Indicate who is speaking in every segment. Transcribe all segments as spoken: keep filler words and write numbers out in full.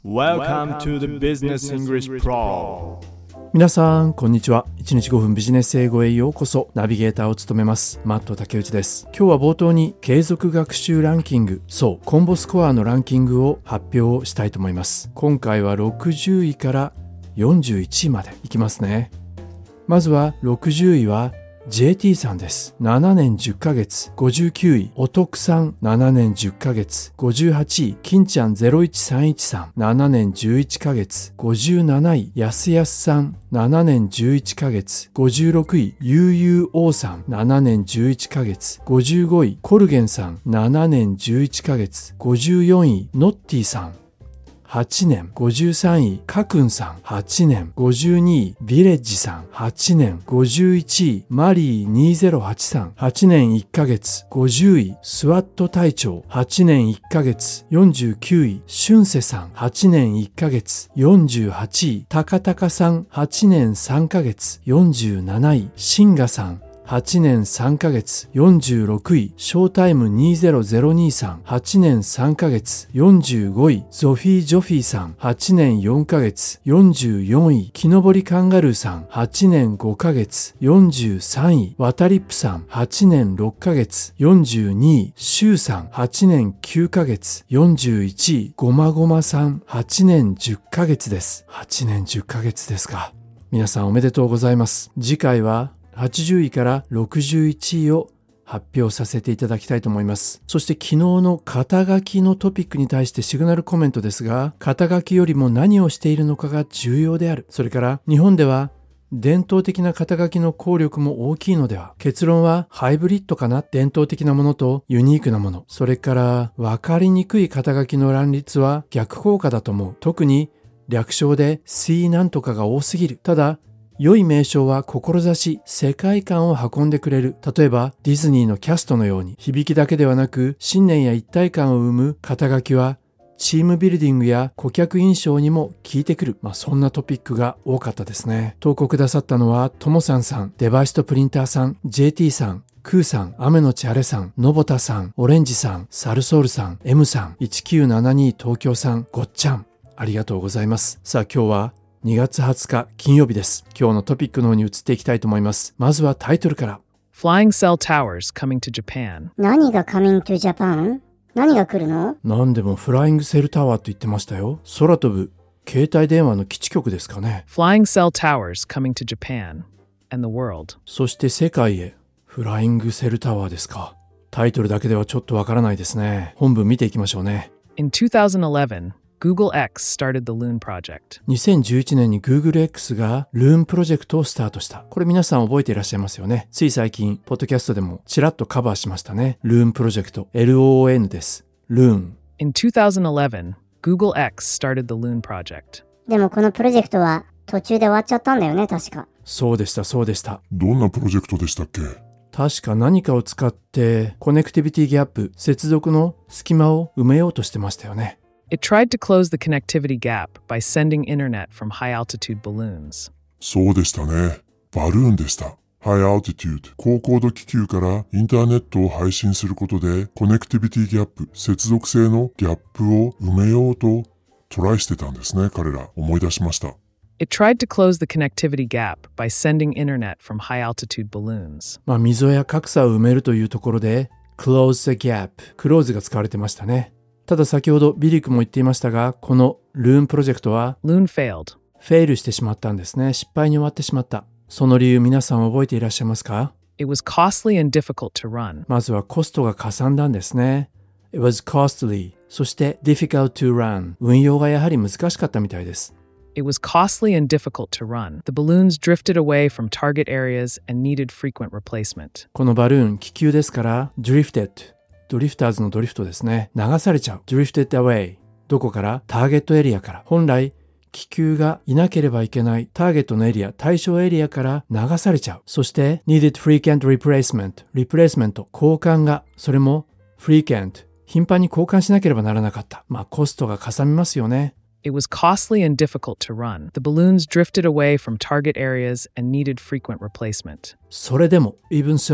Speaker 1: Welcome to the Business English Pro。
Speaker 2: 皆さんこんにちは。いちにちごふんビジネス英語へようこそ。ナビゲーターを務めますマット竹内です。今日は冒頭に継続学習ランキング、そうコンボスコアのランキングを発表したいと思います。今回はろくじゅういからよんじゅういちいまでいきますね。まずはろくじゅういはジェーティー さんです。ななねんじゅっかげつ。ごじゅうきゅういおとくさん。ななねんじゅっかげつ。ごじゅうはちい金ちゃんゼロいちさんいちさん。ななねんじゅういっかげつ。ごじゅうなないやすやすさん。ななねんじゅういっかげつ。ごじゅうろくいゆうゆうおうさん。ななねんじゅういっかげつ。ごじゅうごいコルゲンさん。ななねんじゅういっかげつ。ごじゅうよんいノッティさん。はちねん。ごじゅうさんいカクンさん。はちねん。ごじゅうにいビレッジさん。はちねん。ごじゅういちいマリーにせんはちさん。はちねんいっかげつ。ごじゅういスワット隊長。はちねんいっかげつ。よんじゅうきゅういシュンセさん。はちねんいっかげつ。よんじゅうはちいタカタカさん。はちねんさんかげつ。よんじゅうなないシンガさん。はちねんさんかげつ。よんじゅうろくいショータイムにせんにさん。はちねんさんかげつ。よんじゅうごいゾフィー・ジョフィーさん。はちねんよんかげつ。よんじゅうよんい木登りカンガルーさん。はちねんごかげつ。よんじゅうさんいワタリップさん。はちねんろっかげつ。よんじゅうにいシュウさん。はちねんきゅうかげつ。よんじゅういちいゴマゴマさん。はちねんじゅっかげつです。はちねんじゅっかげつですか。皆さんおめでとうございます。次回ははちじゅういからろくじゅういちいを発表させていただきたいと思います。そして昨日の肩書きのトピックに対してシグナルコメントですが、肩書きよりも何をしているのかが重要である。それから日本では伝統的な肩書きの効力も大きいのでは。結論はハイブリッドかな。伝統的なものとユニークなもの。それから分かりにくい肩書きの乱立は逆効果だと思う。特に略称で C なんとかが多すぎる。ただ良い名称は志、世界観を運んでくれる。例えばディズニーのキャストのように響きだけではなく信念や一体感を生む肩書きはチームビルディングや顧客印象にも効いてくる。まあそんなトピックが多かったですね。投稿くださったのはともさんさん、デバイスとプリンターさん、ジェーティー さん、クーさん、雨のちあれさん、のぼたさん、オレンジさん、サルソールさん、M さん、いちきゅうななに東京さん、ごっちゃん。ありがとうございます。さあ今日はにがつはつか金曜日です。今日のトピックの方に移っていきたいと思います。まずはタイトルから。
Speaker 3: Flying Cell Towers coming to Japan。
Speaker 4: 何が coming to Japan？ 何が来るの？
Speaker 2: 何でもフライングセルタワーと言ってましたよ。空飛ぶ携帯電話の基地局ですかね。
Speaker 3: Flying Cell Towers coming to Japan and the world。
Speaker 2: そして世界へフライングセルタワーですか。タイトルだけではちょっとわからないですね。本文見ていきましょうね。
Speaker 3: In two thousand eleven Google X started the Loon project。
Speaker 2: にせんじゅういちねんに Google X が Loon プロジェクトをスタートした。これ皆さん覚えていらっしゃいますよね。つい最近ポッドキャストでもちらっとカバーしましたね。Loon プロジェクト エルオーエヌ です。 Loon。
Speaker 3: In two thousand eleven Google X started the Loon project。
Speaker 4: でもこのプロジェクトは途中で終わっちゃったんだよね、確か。
Speaker 2: そうでしたそうでした。
Speaker 5: どんなプロジェクトでしたっけ？
Speaker 2: 確か何かを使ってコネクティビティギャップ、接続の隙間を埋めようとしてましたよね。
Speaker 3: It tried to close the connectivity gap by sending internet from high-altitude balloons。
Speaker 5: そうでしたね。バルーンでした。High Altitude 高高度気球からインターネットを配信することでコネクティビティギャップ、接続性のギャップを埋めようとトライしてたんですね。彼ら思い出しました。
Speaker 3: It tried to close the connectivity gap by sending internet from high-altitude balloons。
Speaker 2: まあ溝や格差を埋めるというところで close the gap、 close が使われてましたね。ただ先ほどビリー君も言っていましたが、この Loon プロジェクトは
Speaker 3: Loon failed。
Speaker 2: フェイルしてしまったんですね。失敗に終わってしまった。その理由皆さん覚えていらっしゃいますか？
Speaker 3: It was costly and difficult to run。
Speaker 2: まずはコストがかさんだんですね。 It was costly。 そして difficult to run。 運用がやはり難しかったみたいです。
Speaker 3: It was costly and difficult to run。 The balloons drifted away from target areas and needed frequent replacement。
Speaker 2: このバルーン気球ですから drifted、ドリフターズのドリフトですね。流されちゃう。drifted away。 どこから？ターゲットエリアから。本来気球がいなければいけないターゲットのエリア、対象エリアから流されちゃう。そして needed frequent replacement、 リプレイスメント、交換が、それも frequent、 頻繁に交換しなければならなかった。まあコストがかさみますよね。
Speaker 3: It was costly and difficult to run. The balloons drifted away from target areas and needed frequent replacement.
Speaker 2: それでも even so、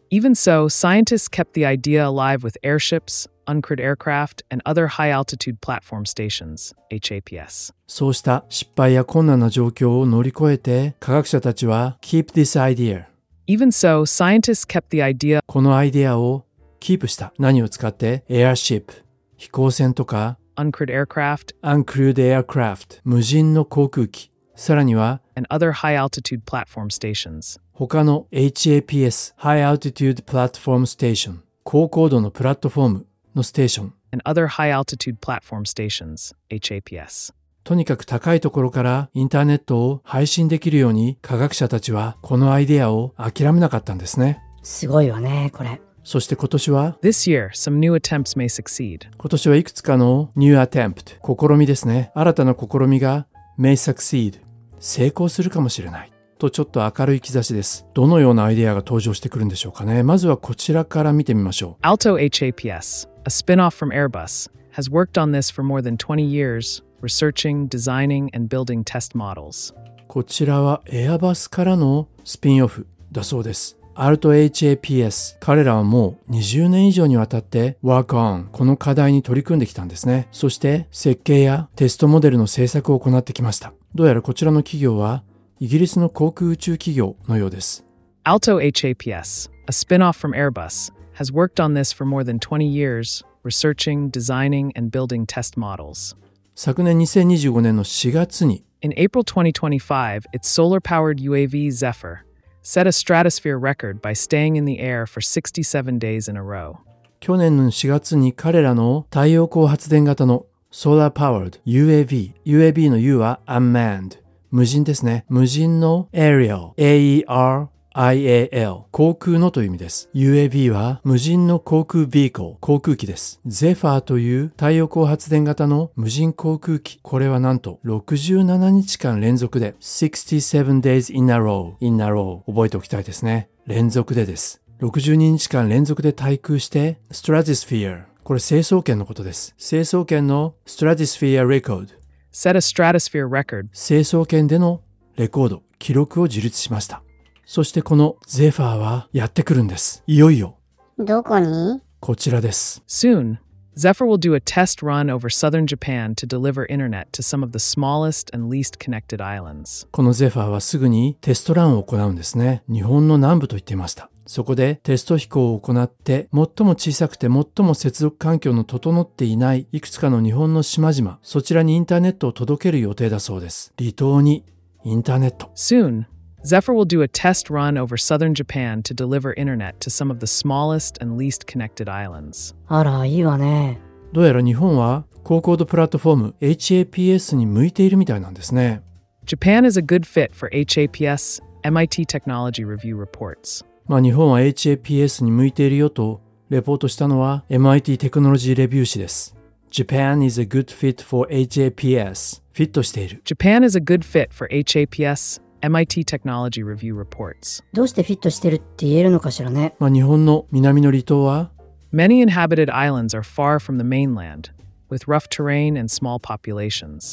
Speaker 3: Even so, scientists kept the idea alive with airships, uncrewed aircraft, and other high-altitude platform stations,エイチエーピーエス.
Speaker 2: そうした失敗や困難な状況を乗り越えて、科学者たちは keep this idea.
Speaker 3: Even so, scientists kept the idea
Speaker 2: このアイデアをキープした。何を使って airship 飛行船とか
Speaker 3: uncrewed aircraft
Speaker 2: uncrewed aircraft 無人の航空機。さらには
Speaker 3: and other high-altitude platform stations.
Speaker 2: 他の エイチエーピーエス High Altitude Platform Station 高高度のプラットフォームのステーション
Speaker 3: and other high-altitude platform stations, エイチエーピーエス.
Speaker 2: とにかく高いところからインターネットを配信できるように科学者たちはこのアイデアを諦めなかったんですね。
Speaker 6: すごいわね、これ。
Speaker 2: そして今年は
Speaker 3: This year, some new attempts may succeed.
Speaker 2: 今年はいくつかの New Attempt 試みですね。新たな試みが May succeed 成功するかもしれないとちょっと明るい兆しです。どのようなアイデアが登場してくるんでしょうかね。まずはこちらから見てみましょう。
Speaker 3: Alto エイチエーピーエス, a spin-off from Airbus, has worked on this for more than twenty years, researching, designing, and building test models.
Speaker 2: こちらはエアバスからのスピンオフだそうです。Alto エイチエーピーエス、彼らはもうにじゅうねん以上にわたって Work on この課題に取り組んできたんですね。そして設計やテストモデルの制作を行ってきました。どうやらこちらの企業はイギリスの航空宇宙企業のようです。
Speaker 3: Alto エイチエーピーエス, a spin-off from Airbus, has worked on this for more than twenty years, researching, designing, and building test models.
Speaker 2: 昨年にせんにじゅうごねんのしがつに
Speaker 3: In April twenty twenty-five, its solar-powered ユーエーブイ Zephyr set a stratosphere record by staying in the air for sixty-seven days in a row.
Speaker 2: 去年のしがつに彼らの太陽光発電型の Solar-powered ユーエーブイ ユーエーブイ の U は Unmanned 無人ですね。無人の Aerial エーイーアールアイエーエル 航空のという意味です。ユーエーブイ は無人の航空ビーコル航空機です。Zephyr という太陽光発電型の無人航空機。これはなんとろくじゅうななにちかん連続で sixty-seven days in a row in a row 覚えておきたいですね。連続でです。ろくじゅうににちかん連続で対空してストラティスフィアこれ成層圏のことです。成層圏のストラティスフィアレコード
Speaker 3: Set a stratosphere record.
Speaker 2: 成層圏でのレコード記録を樹立しました。そしてこのゼファーはやってくるんです。いよいよ。
Speaker 4: どこに？
Speaker 2: こちらです。
Speaker 3: Soon, Zephyr will do a test run over southern Japan to deliver internet to some of the smallest and least connected islands.
Speaker 2: このゼファーはすぐにテストランを行うんですね。日本の南部と言っていました。そこでテスト飛行を行って最も小さくて最も接続環境の整っていないいくつかの日本の島々、そちらにインターネットを届ける予定だそうです。離島にインターネット。
Speaker 3: Soon, Zephyr will do a test run over southern Japan to deliver internet to some of the smallest and least connected islands.
Speaker 6: あら、いいわね。
Speaker 2: どうやら日本は高高度プラットフォーム エイチエーピーエス に向いているみたいなんですね。
Speaker 3: Japan is a good fit for エイチエーピーエス, エムアイティー Technology Review reports.
Speaker 2: まあ日本は エイチエーピーエス に向いているよとレポートしたのは エムアイティー テクノロジーレビュー誌です。Japan is a good fit for エイチエーピーエス. フィットしている。
Speaker 3: Japan is a good fit for エイチエーピーエス, エムアイティー Technology Review reports.
Speaker 6: どうしてフィットしてるって言えるのかしらね。
Speaker 2: まあ日本の南の離島は
Speaker 3: Many inhabited islands are far from the mainland, with rough terrain and small populations.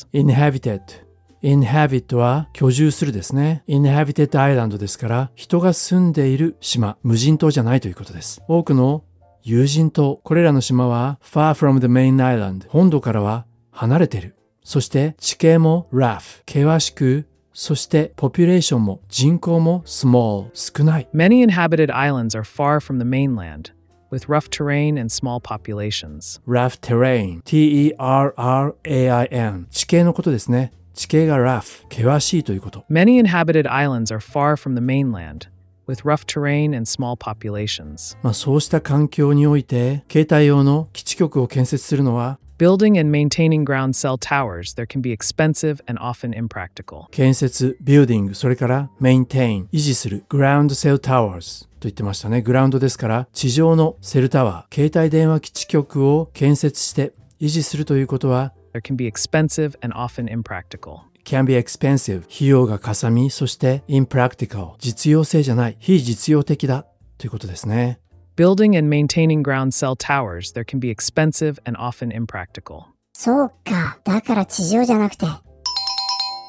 Speaker 2: inhabited。inhabit は居住するですね。inhabited island ですから人が住んでいる島、無人島じゃないということです。多くの有人島、これらの島は far from the main island 本土からは離れている。そして地形も rough 険しく、そしてポピュレーションも人口も small 少ない。
Speaker 3: Many inhabited islands are far from the mainland, with rough terrain and small populations.
Speaker 2: rough terrain T E R R A I N 地形のことですね。地形が rough 険しいということ。
Speaker 3: Many inhabited islands are far from the mainland, with rough terrain and small populations.
Speaker 2: まあそうした環境において携帯用の基地局を建設するのは
Speaker 3: Building and maintaining ground cell towers there can be expensive and often impractical.
Speaker 2: 建設、building、それから maintain、維持する ground cell towers と言ってましたね。グラウンドですから地上のセルタワー、携帯電話基地局を建設して維持するということは
Speaker 3: There can be expensive and often impractical.
Speaker 2: can be expensive 費用がかさみ、そして impractical 実用性じゃない、非実用的だということですね。
Speaker 3: Building and maintaining ground cell towers there can be expensive and often impractical.
Speaker 4: そうか。だから地上じゃなくて。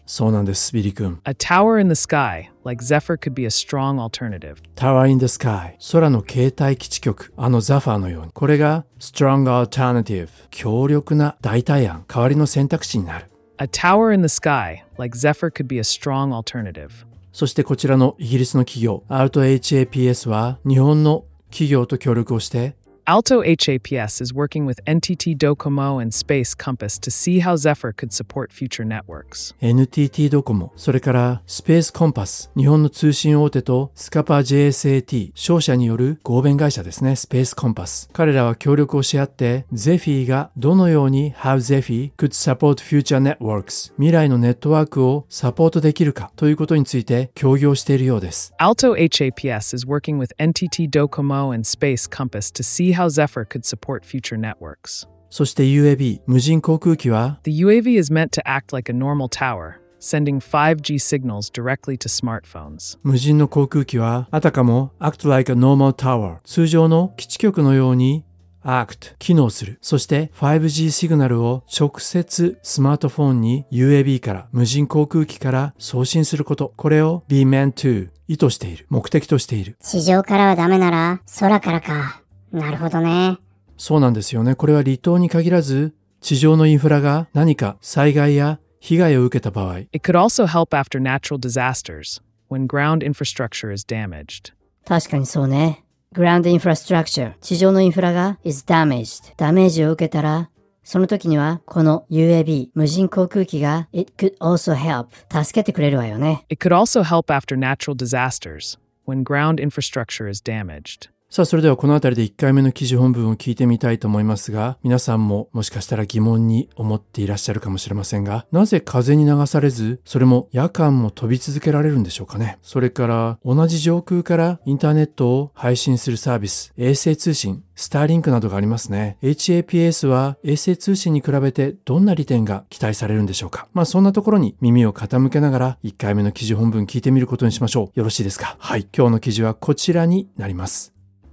Speaker 2: そうなんです、ビリ君。
Speaker 3: A tower in the sky, like Zephyr, could be a strong alternative.
Speaker 2: Tower in the sky 空の携帯基地局、あのザファーのように、これが strong alternative 強力な代替案、代わりの選択肢になる。
Speaker 3: A tower in the sky, like Zephyr, could be a strong alternative.
Speaker 2: そしてこちらのイギリスの企業 Alto エイチエーピーエス は日本の企業と協力をして、
Speaker 3: Alto エイチエーピーエス is working with エヌティーティー Docomo and Space Compass to see how Zephyr could support future networks.
Speaker 2: エヌティーティー ドコモ、それからスペースコンパス、日本の通信大手とスカパ ジェイエスエーティー、商社による合弁会社ですね、スペースコンパス。彼らは協力をし合って、ゼフィーがどのように How Zephyr could support future networks、未来のネットワークをサポートできるかということについて協議をしているようです。
Speaker 3: Alto エイチエーピーエス is working with エヌティーティー Docomo and Space Compass to see how Zephyr could support future networks.
Speaker 2: そして ユーエービー、無人航空機は
Speaker 3: The ユーエーブイ is meant to act like a normal tower, sending ファイブジー signals directly to smartphones.
Speaker 2: 無人の航空機はあたかも act like a normal tower、通常の基地局のようにact、機能する。そして ファイブジー シグナルを直接スマートフォンに ユーエービー から無人航空機から送信すること。これを be meant to 意図している。目的としている。
Speaker 4: 地上からはダメなら空からか。なるほどね。
Speaker 2: そうなんですよね。これは離島に限らず、地上のインフラが何か災害や被害を受けた場合。
Speaker 3: It could also help after natural disasters, when ground infrastructure is damaged.
Speaker 6: 確かにそうね。Ground infrastructure 地上のインフラが is damaged ダメージを受けたら、その時にはこの ユーエービー 無人航空機が It could also help 助けてくれるわよね。
Speaker 3: It could also help after natural disasters, when ground infrastructure is damaged.
Speaker 2: さあ、それではこのあたりでいっかいめの記事本文を聞いてみたいと思いますが、皆さんももしかしたら疑問に思っていらっしゃるかもしれませんが、なぜ風に流されず、それも夜間も飛び続けられるんでしょうかね。それから同じ上空からインターネットを配信するサービス、衛星通信、スターリンクなどがありますね。エイチエーピーエス は衛星通信に比べてどんな利点が期待されるんでしょうか。まあそんなところに耳を傾けながらいっかいめの記事本文聞いてみることにしましょう。よろしいですか。はい。今日の記事はこちらになります。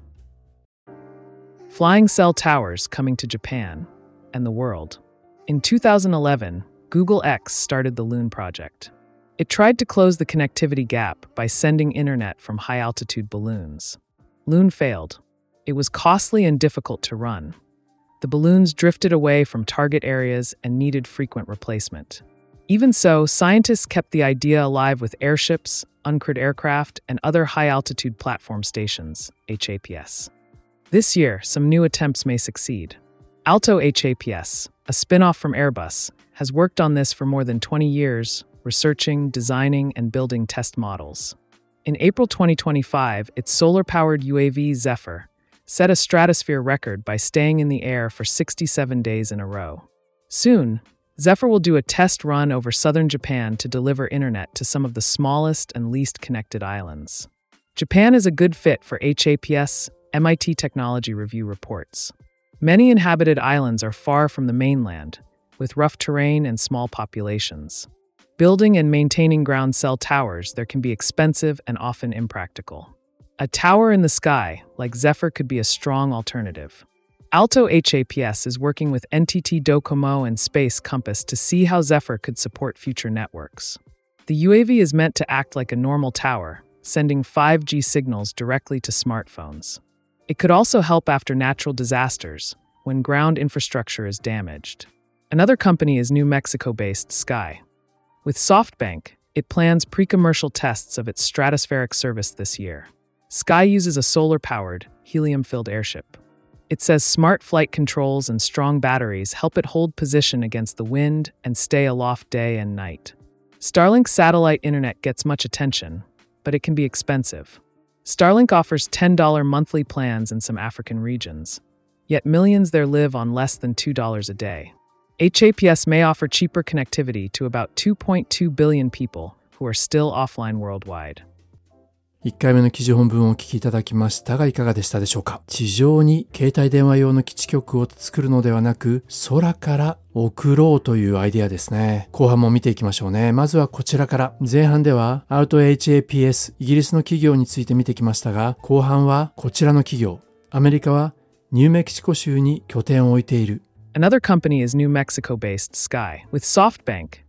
Speaker 3: Flying cell towers coming to Japan and the world. In two thousand eleven, Google X started the Loon project. It tried to close the connectivity gap by sending internet from high-altitude balloons. Loon failed. It was costly and difficult to run. The balloons drifted away from target areas and needed frequent replacement. Even so, scientists kept the idea alive with airships, uncrewed aircraft, and other high-altitude platform stations, H A P S. This year, some new attempts may succeed. Alto H A P S, a spin-off from Airbus, has worked on this for more than twenty years, researching, designing, and building test models. In April twenty twenty-five, its solar-powered U A V Zephyr set a stratosphere record by staying in the air for sixty-seven days in a row. Soon, Zephyr will do a test run over southern Japan to deliver internet to some of the smallest and least connected islands. Japan is a good fit for H A P S, M I T Technology Review reports. Many inhabited islands are far from the mainland, with rough terrain and small populations. Building and maintaining ground cell towers there can be expensive and often impractical. A tower in the sky, like Zephyr, could be a strong alternative. Alto H A P S is working with N T T Docomo and Space Compass to see how Zephyr could support future networks. The U A V is meant to act like a normal tower, sending five G signals directly to smartphones. It could also help after natural disasters, when ground infrastructure is damaged. Another company is New Mexico-based Sky. With SoftBank, it plans pre-commercial tests of its stratospheric service this year. Sky uses a solar-powered, helium-filled airship. It says smart flight controls and strong batteries help it hold position against the wind and stay aloft day and night. Starlink satellite internet gets much attention, but it can be expensive. Starlink offers ten dollars monthly plans in some African regions, yet millions there live on less than two dollars a day. H A P S may offer cheaper connectivity to about two point two billion people who are still offline worldwide.
Speaker 2: いっかいめの記事本文をお聞きいただきましたがいかがでしたでしょうか。地上に携帯電話用の基地局を作るのではなく、空から送ろうというアイデアですね。後半も見ていきましょうね。まずはこちらから。前半では Alto エイチエーピーエス イギリスの企業について見てきましたが、後半はこちらの企業。アメリカはニューメキシコ州に拠点を置いている。
Speaker 3: Another company is New Mexico-based Sky. With SoftBank,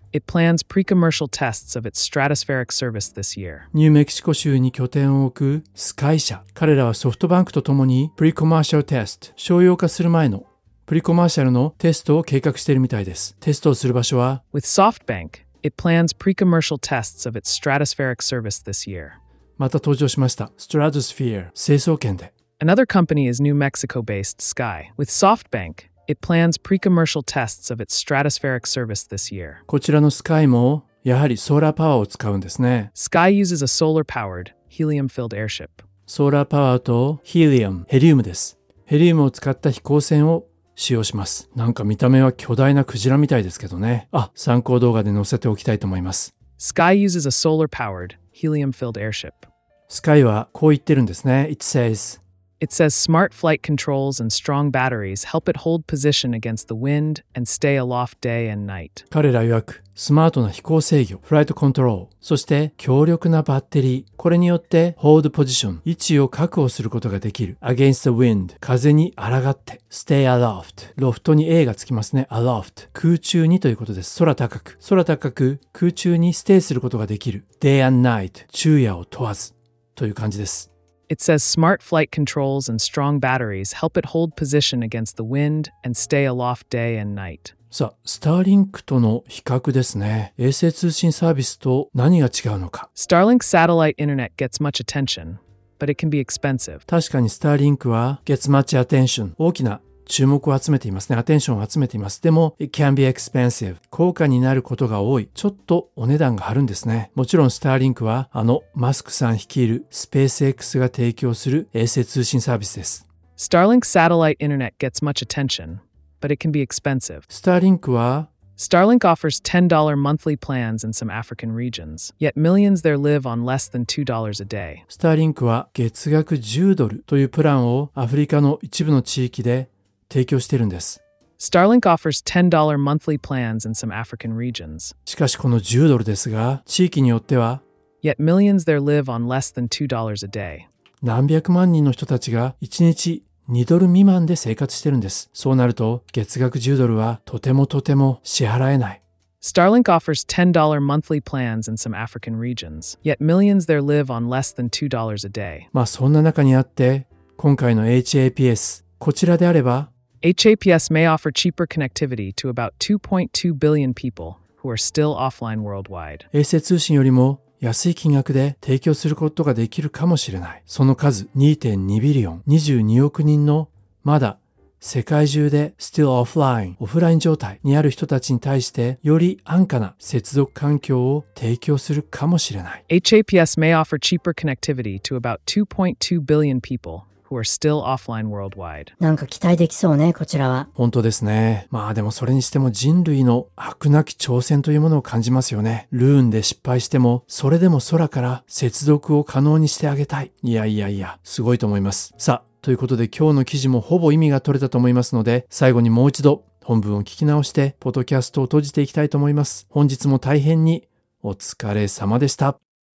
Speaker 3: It plans pre-commercial tests of its stratospheric service this year.
Speaker 2: ニューメキシコ州に拠点を置くスカイ社。彼らはソフトバンクと共にプリコマーシャルテスト、商用化する前のプリコマーシャルのテストを計画しているみたいです。テストをする場所は
Speaker 3: With SoftBank, it plans pre-commercial tests of its stratospheric service this year.
Speaker 2: また登場しました。Stratosphere、成層圏で。
Speaker 3: Another company is New Mexico-based Sky. With SoftBank, it plans pre-commercial tests of its stratospheric service this year.
Speaker 2: こちらのスカイもやはりソーラーパワーを使うんですね。
Speaker 3: Sky uses a solar-powered, helium-filled airship.
Speaker 2: ソーラーパワーとヒリウム、ヘリウムです。ヘリウムを使った飛行船を使用します。なんか見た目は巨大なクジラみたいですけどね。あ、参考動画で載せておきたいと思います。
Speaker 3: Sky uses a solar-powered, helium-filled airship.
Speaker 2: スカイはこう言ってるんですね。It says,
Speaker 3: It says smart flight controls and strong batteries help it hold position against the wind and stay aloft day and night.
Speaker 2: 彼ら曰く、スマートな飛行制御、フライトコントロール、そして強力なバッテリー、これによって hold position、位置を確保することができる。against the wind、風に抗って、stay aloft、ロフトに A がつきますね。aloft、空中にということです。空高く、空高く空中にステイすることができる。day and night、昼夜を問わずという感じです。
Speaker 3: It says smart flight controls and strong batteries help it hold position against the wind and stay aloft day and night.
Speaker 2: さあ、スターリンクとの比較ですね。衛星通信サービスと何が違うのか。
Speaker 3: Starlink satellite internet gets much attention, but it can be expensive.
Speaker 2: 確かにスターリンクは gets much attention、大きな注目を集めていますね。アテンションを集めています。でも、it can be expensive。高価になることが多い。ちょっとお値段が張るんですね。もちろんスターリンクは、あのマスクさん率いるスペース X が提供する衛星通信サービスです。
Speaker 3: Starlink satellite internet gets much attention, but it can be expensive.
Speaker 2: スターリンクは、
Speaker 3: Starlink offers ten dollars monthly plans in some African regions, yet millions there live on less than two dollars a day.
Speaker 2: スターリンクは月額じゅうドルというプランをアフリカの一部の地域で提供しているんです。
Speaker 3: Starlink offers ten dollars monthly plans in some African regions.
Speaker 2: しかしこのじゅうドルですが、地域によっては、
Speaker 3: Yet millions there live on less than two dollars a day.
Speaker 2: 何百万人の人たちがいちにちにドル未満で生活してるんです。そうなると、月額じゅうドルはとてもとても支払えない。
Speaker 3: Starlink offers ten dollars monthly plans in some African regions, yet millions there live on less than two dollars a day.
Speaker 2: まあそんな中にあって、今回の エイチエーピーエス、こちらであれば、
Speaker 3: H A P S may offer cheaper connectivity to about two point two billion people who are still offline worldwide.
Speaker 2: 衛星通信よりも安い金額で提供することができるかもしれない。その数 にてんにビリオン、にじゅうにおく人のまだ世界中で still offline、オフライン状態にある人たちに対してより安価な接続環境を提供するかもしれない。
Speaker 3: H A P S may offer cheaper connectivity to about two point two billion people who are still offline worldwide.
Speaker 6: なんか期待できそうね、こちらは。
Speaker 2: 本当ですね。まあでもそれにしても人類の飽くなき挑戦というものを感じますよね。ルーンで失敗しても、それでも空から接続を可能にしてあげたい。いやいやいや、すごいと思います。さあ、ということで今日の記事もほぼ意味が取れたと思いますので、最後にもう一度本文を聞き直して、ポッドキャストを閉じていきたいと思います。本日も大変にお疲れ様でした。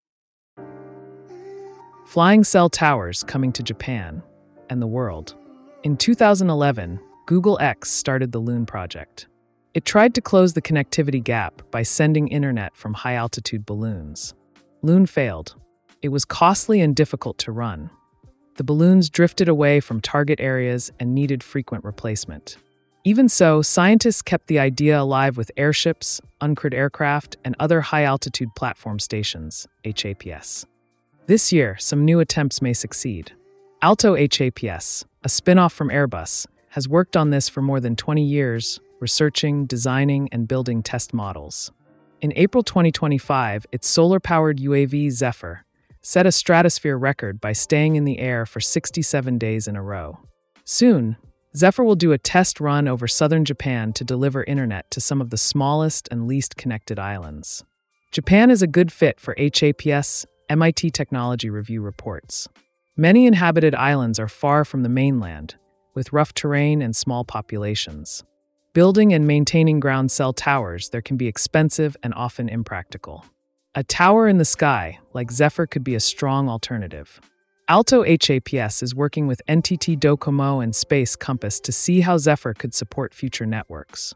Speaker 3: Flying cell towers coming to Japan and the world. In two thousand eleven, Google X started the Loon project. It tried to close the connectivity gap by sending internet from high-altitude balloons. Loon failed. It was costly and difficult to run. The balloons drifted away from target areas and needed frequent replacement. Even so, scientists kept the idea alive with airships, uncrewed aircraft, and other high-altitude platform stations, H A P S. This year, some new attempts may succeed. Alto H A P S, a spin-off from Airbus, has worked on this for more than twenty years, researching, designing, and building test models. In April twenty twenty-five, its solar-powered U A V Zephyr set a stratosphere record by staying in the air for sixty-seven days in a row. Soon, Zephyr will do a test run over southern Japan to deliver internet to some of the smallest and least connected islands. Japan is a good fit for H A P S, M I T Technology Review reports. Many inhabited islands are far from the mainland, with rough terrain and small populations. Building and maintaining ground cell towers there can be expensive and often impractical. A tower in the sky, like Zephyr, could be a strong alternative. Alto H A P S is working with N T T Docomo and Space Compass to see how Zephyr could support future networks.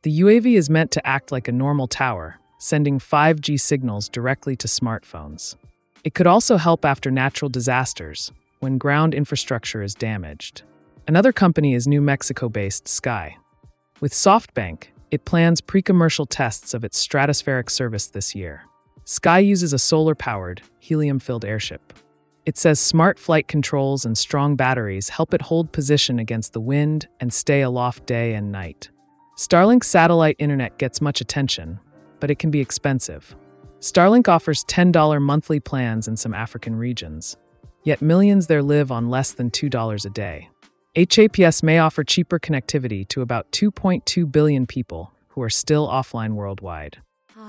Speaker 3: The U A V is meant to act like a normal tower, sending five G signals directly to smartphones. It could also help after natural disasters, when ground infrastructure is damaged. Another company is New Mexico-based Sky. With SoftBank, it plans pre-commercial tests of its stratospheric service this year. Sky uses a solar-powered, helium-filled airship. It says smart flight controls and strong batteries help it hold position against the wind and stay aloft day and night. Starlink satellite internet gets much attention, but it can be expensive. Starlink offers ten dollars monthly plans in some African regions, yet millions there live on less than two dollars a day. H A P S may offer cheaper connectivity to about two point two billion people who are still offline worldwide.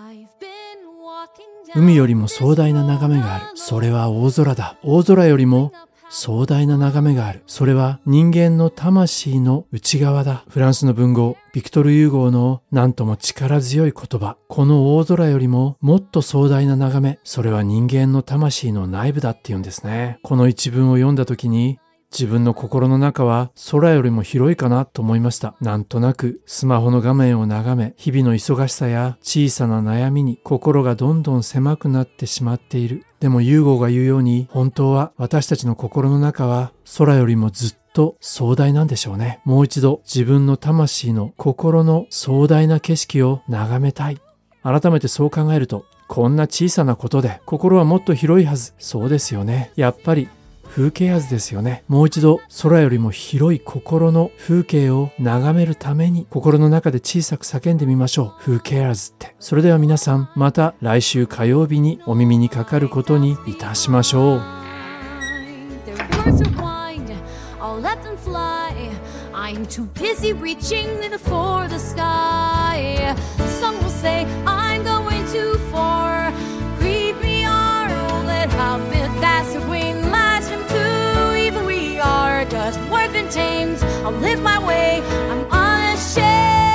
Speaker 2: 海よりも壮大な眺めがある。それは大空だ。大空よりも壮大な眺めがある。それは人間の魂の内側だ。フランスの文豪、ビクトル・ユーゴーのなんとも力強い言葉。この大空よりももっと壮大な眺め。それは人間の魂の内部だって言うんですね。この一文を読んだ時に、自分の心の中は空よりも広いかなと思いました。なんとなくスマホの画面を眺め、日々の忙しさや小さな悩みに心がどんどん狭くなってしまっている。でもユーゴーが言うように、本当は私たちの心の中は空よりもずっと壮大なんでしょうね。もう一度自分の魂の心の壮大な景色を眺めたい。改めてそう考えると、こんな小さなことで心はもっと広いはず。そうですよね。やっぱり風景図ですよね。もう一度空よりも広い心の風景を眺めるために心の中で小さく叫んでみましょう。風景図って。それでは皆さん、また来週火曜日にお耳にかかることにいたしましょう。I'm too busy reaching for the sky. Some will say I'm going too far. Read me our old habit, that's a green light too. Even we are just more than tamed. I'll live my way, I'm unashamed.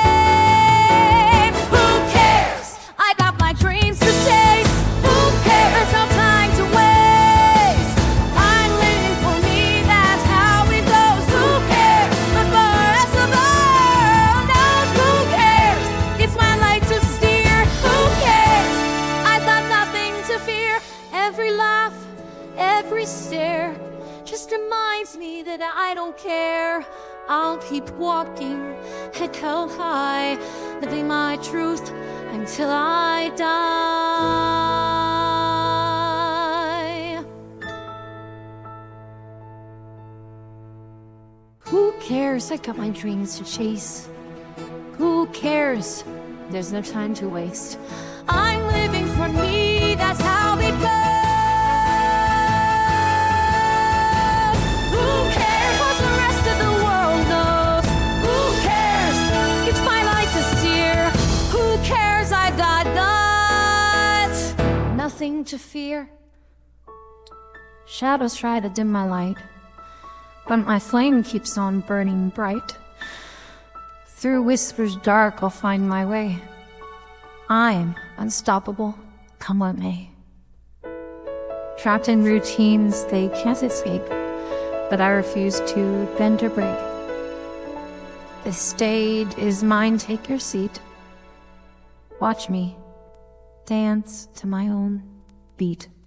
Speaker 2: Who cares? I got my dreams to chase. Who cares? No time to waste. I'm living for me, that's how it goes. Who cares? But for us above knows who cares? It's my life to steer. Who cares? I got nothing to fear. Every laugh, every stare just reminds me that I don't care. I'll keep walking, head held high, living my truth until I die. Who cares? I got my dreams to chase. Who cares? There's no time to waste. I'm living for me, that's how it goes. Who cares what the rest of the world knows? Who cares? It's my life to steer. Who cares? I got nuts. Nothing to fear. Shadows try to dim my light, but my flame keeps on burning bright. Through whispers dark I'll find my way. I'm unstoppable, come what may. Trapped in routines they can't escape, but I refuse to bend or break. The stage is mine, take your seat. Watch me dance to my own beat.